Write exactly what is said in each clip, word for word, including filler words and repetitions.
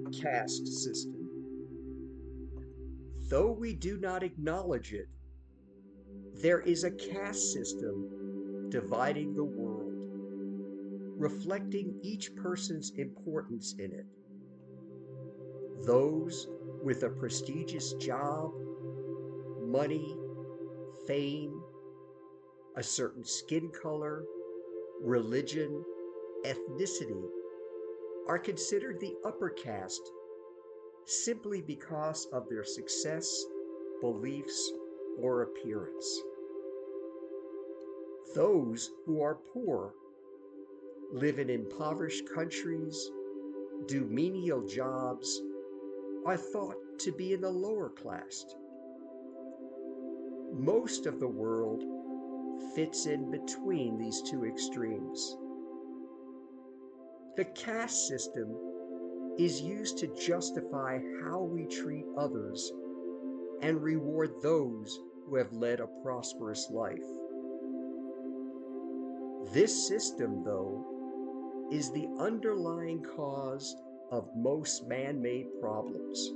caste system. Though we do not acknowledge it, there is a caste system dividing the world, reflecting each person's importance in it. Those with a prestigious job, money, fame, a certain skin color, religion, ethnicity are considered the upper caste simply because of their success, beliefs, or appearance. Those who are poor, live in impoverished countries, do menial jobs, are thought to be in the lower class. Most of the world fits in between these two extremes. The caste system is used to justify how we treat others and reward those who have led a prosperous life. This system, though, is the underlying cause of most man-made problems.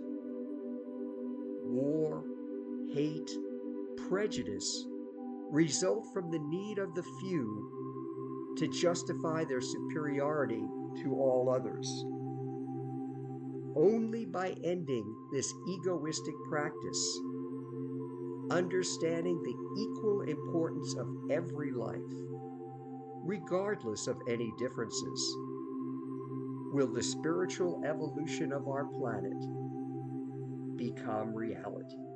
War, hate, prejudice result from the need of the few to justify their superiority to all others. Only by ending this egoistic practice, understanding the equal importance of every life, regardless of any differences, will the spiritual evolution of our planet become reality.